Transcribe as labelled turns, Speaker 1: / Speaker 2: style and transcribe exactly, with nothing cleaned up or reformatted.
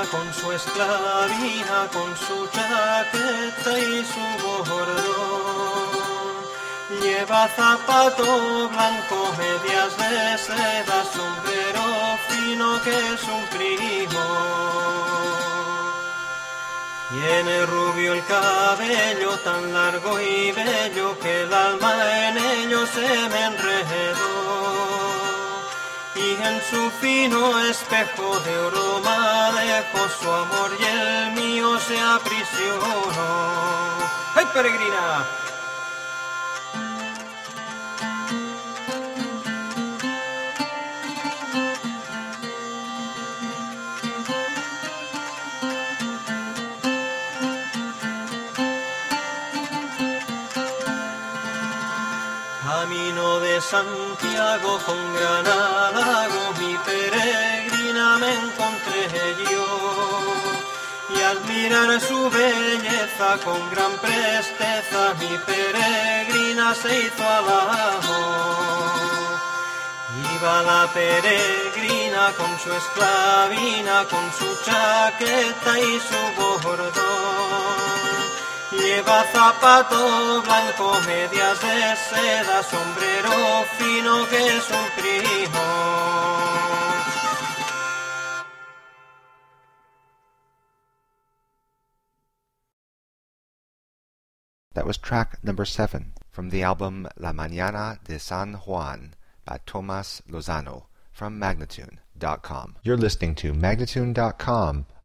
Speaker 1: con su esclavina, con su chaqueta y su bordón. Lleva zapato blanco, medias de seda, sombrero fino que es un primo. Tiene rubio el cabello tan largo y bello que el alma en ello se me enredó. Y en su fino espejo de oro madejo su amor y el mío se aprisionó. ¡Ay, peregrina! Camino de Santiago con gran halago, mi peregrina me encontré yo. Y al mirar su belleza con gran presteza, mi peregrina se hizo al amor. Iba la peregrina con su esclavina, con su chaqueta y su bordón. Lleva zapato blanco, medias de seda, sombrero fino que es un primo.
Speaker 2: That was track number seven from the album La Mañana de San Juan by Tomas Lozano from Magnatune dot com. You're listening to Magnatune dot com,